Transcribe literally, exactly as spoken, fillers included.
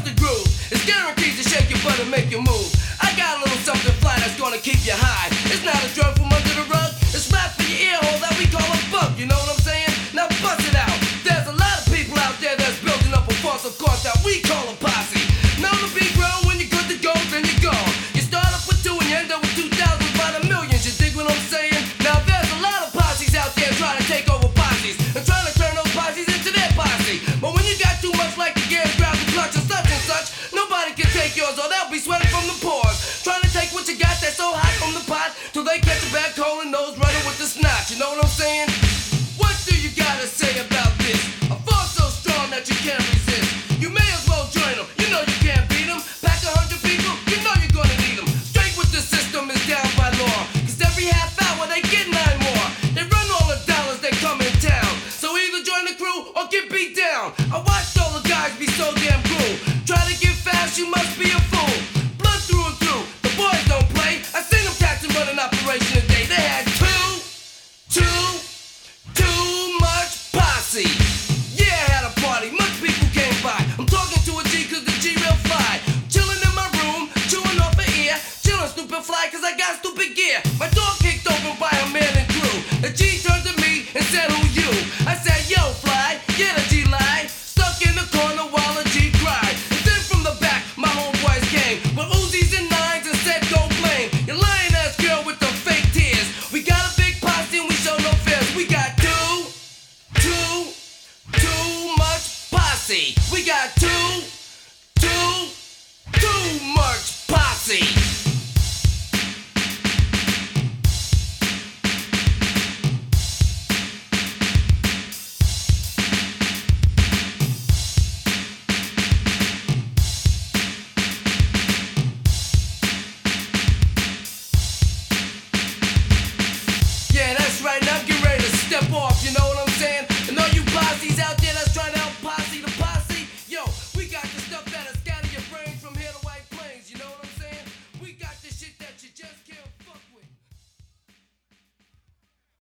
the groove. It's guaranteed to shake your butt and make you move. I got a little something fly that's gonna keep you high. It's not a drug from under the rug. It's rap for your ear hole that we call a bump. You know what I'm saying? Now bust it out. There's a lot of people out there that's building up a false of course that we call a posse. Now the big grown, when you're good to go, then you go. You start up with two and you end up with two thousand by the millions. You dig what I'm saying? Now there's a lot of posses out there trying to take over posses and trying to turn those posses into their posse. But when you got too much like the gears, grab the clutch and such and such, nobody can take yours or they'll be sweating from the pores. Trying to take what you got that's so hot from the pot till they catch a bad cold and nose running with the snot. You know what I'm saying? What do you gotta say about this? A force so strong that you can't resist. You may as well join them. You know you can't beat them. Pack a hundred people, you know you're gonna need them. Straight with the system is down by law. Cause every half hour they get nine more. They run all the dollars they come in town. So either join the crew or get beat down. I watched all the guys be so damn cruel. Try to get fast, you must be a fool. Blood through and through, the boys don't play. I seen them cats run an operation a day. They had two, two, too much posse. Yeah, I had a party, much people came by. I'm talking to a G cause the G real fly. Chilling in my room, chewing off an ear. Chilling stupid fly cause I got stupid gear. My door kicked open by a man and crew. The G turned to me and said, who you? I said, yo fly, yeah the G lied. Stuck in the corner while the G cried. And then from the back, my homeboys came with Uzis and nines and said, go blame your lying ass girl with the fake tears. We got a big posse and we show no fears. We got two, two, too much posse. We got two